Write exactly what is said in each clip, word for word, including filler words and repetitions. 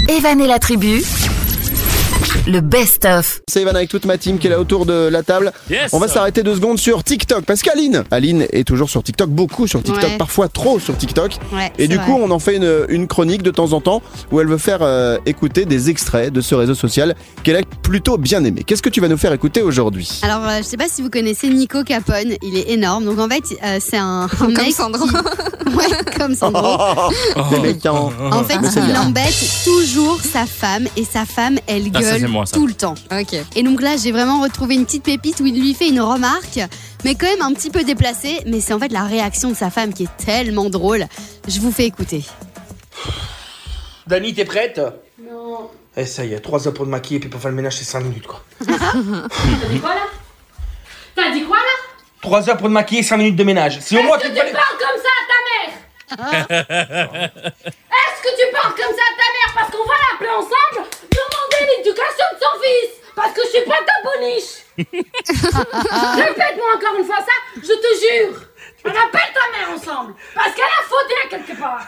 Evan et la tribu, le best-of. C'est Evan avec toute ma team qui est là autour de la table. Yes. On va s'arrêter deux secondes sur TikTok parce qu'Aline, Aline est toujours sur TikTok, beaucoup sur TikTok, Ouais. parfois trop sur TikTok. Ouais, Et c'est du vrai. coup, on en fait une, une chronique de temps en temps où elle veut faire euh, écouter des extraits de ce réseau social qu'elle a plutôt bien aimé. Qu'est-ce que tu vas nous faire écouter aujourd'hui? Alors, euh, je sais pas si vous connaissez Nico Capone, il est énorme. Donc en fait, euh, c'est un, un Comme mec Sandro. qui- Ouais, comme Sandro. C'est méchant. En fait, Mais c'est il bien. embête toujours sa femme et sa femme, elle Ah, ça, gueule c'est moi, ça. tout le temps. Ok. Et donc là, j'ai vraiment retrouvé une petite pépite où il lui fait une remarque, mais quand même un petit peu déplacée. Mais c'est en fait la réaction de sa femme qui est tellement drôle. Je vous fais écouter. Dani, t'es prête? Non. Eh, ça y est, trois heures pour te maquiller, puis pour faire le ménage, c'est cinq minutes, quoi. T'as dit quoi là? T'as dit quoi là? trois heures pour te maquiller, cinq minutes de ménage. C'est au moins qu'il Est-ce que fallait... tu parles comme ça à ta mère? Est-ce que tu parles comme ça à ta mère? Parce qu'on va l'appeler ensemble, demander l'éducation de son fils. Parce que je suis pas ta boniche. Répète-moi encore une fois ça, je te jure. On appelle ta mère ensemble. Parce qu'elle a fauté à quelque part.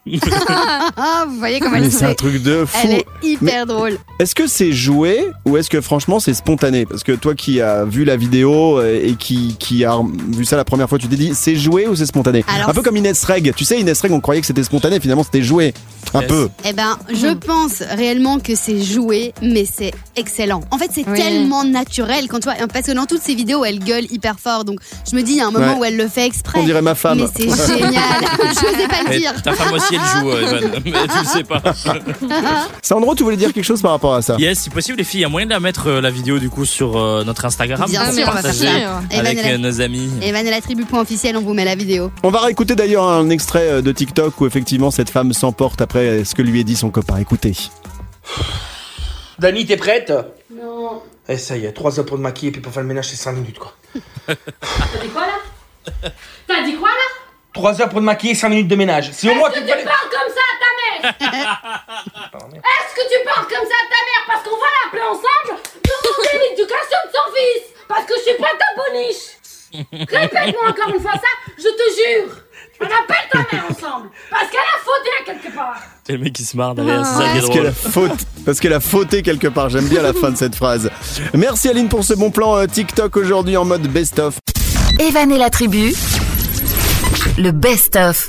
Ah, vous voyez comment Mais elle c'est un fait. truc de fou. Elle est hyper drôle. Est-ce que c'est joué ou est-ce que franchement c'est spontané? Parce que toi qui as vu la vidéo euh, et qui, qui a vu ça la première fois, tu t'es dit c'est joué ou c'est spontané? Alors, Un peu comme Inès Reg. Tu sais, Inès Reg, on croyait que c'était spontané, finalement c'était joué. Un Yes. peu. Eh ben, je pense réellement que c'est joué, mais c'est excellent. En fait, c'est Oui. tellement naturel quand tu vois, parce que dans toutes ces vidéos, elle gueule hyper fort. Donc, je me dis, il y a un moment Ouais. où elle le fait exprès. On dirait ma femme. Mais c'est génial. Je n'osais pas le Mais dire. ta femme aussi elle joue, euh, Evan, mais tu le sais pas. Sandro, tu voulais dire quelque chose par rapport à ça? Yes, si possible les filles, il y a moyen de la mettre euh, la vidéo du coup sur euh, notre Instagram. Bien pour sûr, on va partager faire ça. Evan avec et la- euh, nos amis. Evan et la tribu point officiel, on vous met la vidéo. On va réécouter d'ailleurs un extrait euh, de TikTok où effectivement cette femme s'emporte après ce que lui a dit son copain. Écoutez. Dani, t'es prête? Non. Eh, ça y est, trois heures pour te maquiller, puis pour faire le ménage, c'est cinq minutes, quoi. T'as dit quoi là? T'as dit quoi là? trois heures pour te maquiller, cinq minutes de ménage. C'est au moins Est-ce qu'il que tu fallait... parles comme ça à ta mère? Est-ce que tu parles comme ça à ta mère? Parce qu'on va l'appeler ensemble, demander l'éducation de son fils. Parce que je suis pas ta boniche. Répète-moi encore une fois ça, je te jure. On appelle ta mère ensemble. Parce qu'elle a fauté à quelque part. C'est le mec qui se marre derrière, c'est ça qui est Parce qu'elle drôle. a, faute, parce qu'elle a fauté quelque part. J'aime bien la fin de cette phrase. Merci Aline pour ce bon plan euh, TikTok aujourd'hui en mode best-of. Evan et la tribu, le best-of.